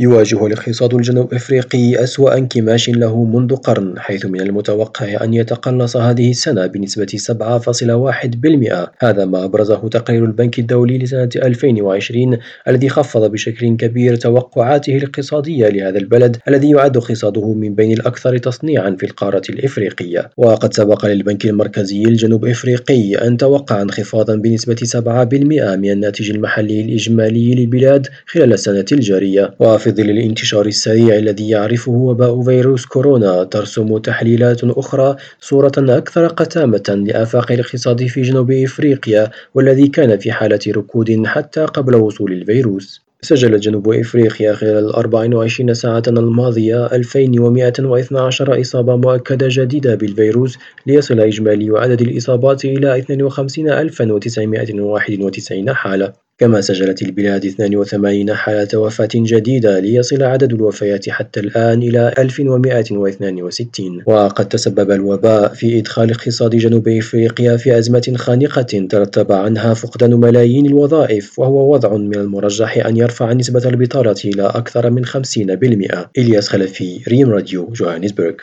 يواجه الاقتصاد الجنوب إفريقي أسوأ انكماش له منذ قرن، حيث من المتوقع أن يتقلص هذه السنة بنسبة 7.1%. هذا ما أبرزه تقرير البنك الدولي لسنة 2020 الذي خفض بشكل كبير توقعاته الاقتصادية لهذا البلد الذي يعد اقتصاده من بين الأكثر تصنيعا في القارة الإفريقية. وقد سبق للبنك المركزي الجنوب إفريقي أن توقع انخفاضا بنسبة 7% من الناتج المحلي الإجمالي للبلاد خلال السنة الجارية. وفي ظل الانتشار السريع الذي يعرفه وباء فيروس كورونا، ترسم تحليلات أخرى صورة أكثر قتامة لآفاق الاقتصاد في جنوب إفريقيا، والذي كان في حالة ركود حتى قبل وصول الفيروس. سجل جنوب إفريقيا خلال 24 ساعة الماضية 2112 إصابة مؤكدة جديدة بالفيروس، ليصل إجمالي عدد الإصابات إلى 52991 حالة. كما سجلت البلاد 82 حالة وفاة جديدة، ليصل عدد الوفيات حتى الآن إلى 1162. وقد تسبب الوباء في إدخال اقتصاد جنوب إفريقيا في أزمة خانقة ترتب عنها فقدان ملايين الوظائف، وهو وضع من المرجح أن يرفع نسبة البطالة إلى أكثر من 50%. إلياس خلفي، ريم راديو، جوهانسبرغ.